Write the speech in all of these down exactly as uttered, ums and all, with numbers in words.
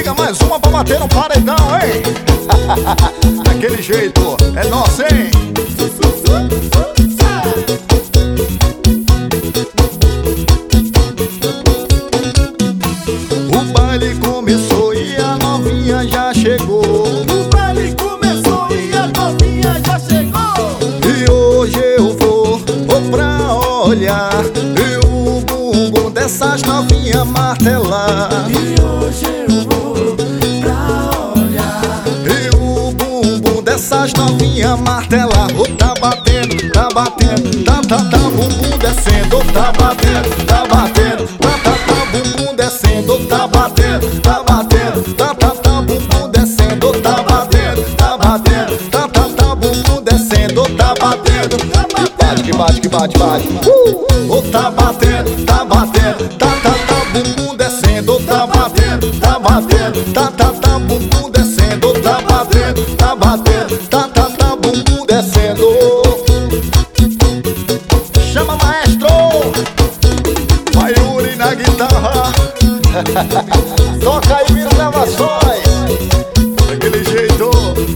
Chega mais uma pra bater no paredão, hein? Daquele jeito, é nosso, hein? O baile começou e a novinha já chegou. O baile começou e a novinha já chegou. E hoje eu vou, vou pra olhar e o bumbum dessas novinhas martelar. E hoje eu vou pra olhar E o bumbum dessas novinhas martelar. Oh, tá batendo, tá batendo, tá, tá, tá, bumbum descendo. Oh, tá batendo, tá batendo, tá, tá, tá, bumbum descendo. Oh, tá batendo, tá batendo, tá, tá, tá, bumbum descendo. Oh, tá batendo, tá batendo, tá, tá, tá, bumbum descendo. Oh, tá batendo, tá batendo, que bate, que bate, bate. Uh! Oh, tá batendo, tá batendo, tá, tá, tá, bumbum descendo. Oh, tá batendo, tá batendo, tá, tá, tá, bumbum descendo. Oh, tá batendo, tá batendo, tá, tá, tá, bumbum descendo. Chama maestro, vai Yuri na guitarra. Toca aí, Vira Gravações. Daquele jeito.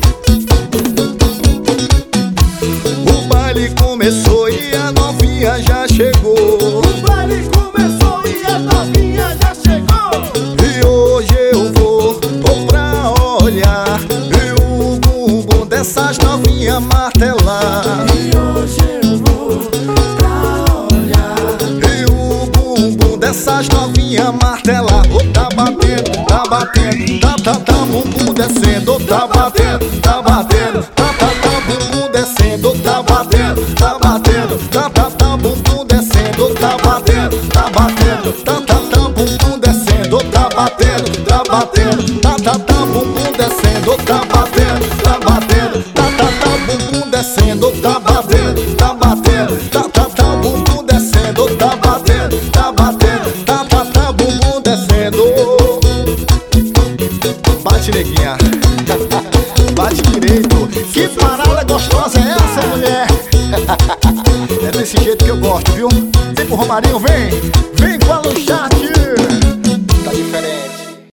O baile começou e a novinha já chegou. O baile começou e a novinha já chegou. E hoje eu vou, vou pra olhar e o bumbum dessas novinhas martelar. E hoje eu vou pra olhar E o bumbum dessas novinhas martelar. Oh, tá batendo, tá batendo, tá, tá, tá, bumbum descendo. Oh, tá batendo, tá batendo, tá, tá, tá, bumbum descendo. Oh, tá batendo, tá batendo, tá, tá, tá, bumbum descendo. Oh, tá batendo, tá batendo, tá, tá, tá, bumbum descendo. Oh, tá batendo, tá batendo, tá, tá, tá, bumbum descendo. Oh, tá batendo, tá batendo, tá, tá, tá, bumbum descendo. Oh, tá batendo, tá batendo, tá, tá, tá, bumbum descendo. Oh, tá batendo, tá batendo, tá, tá, tá, bumbum descendo. Bate, neguinha. Bate direito. Que parada gostosa é essa, mulher? É desse jeito que eu gosto, viu? Vem pro Romarinho, vem. Vem com a Lucharte.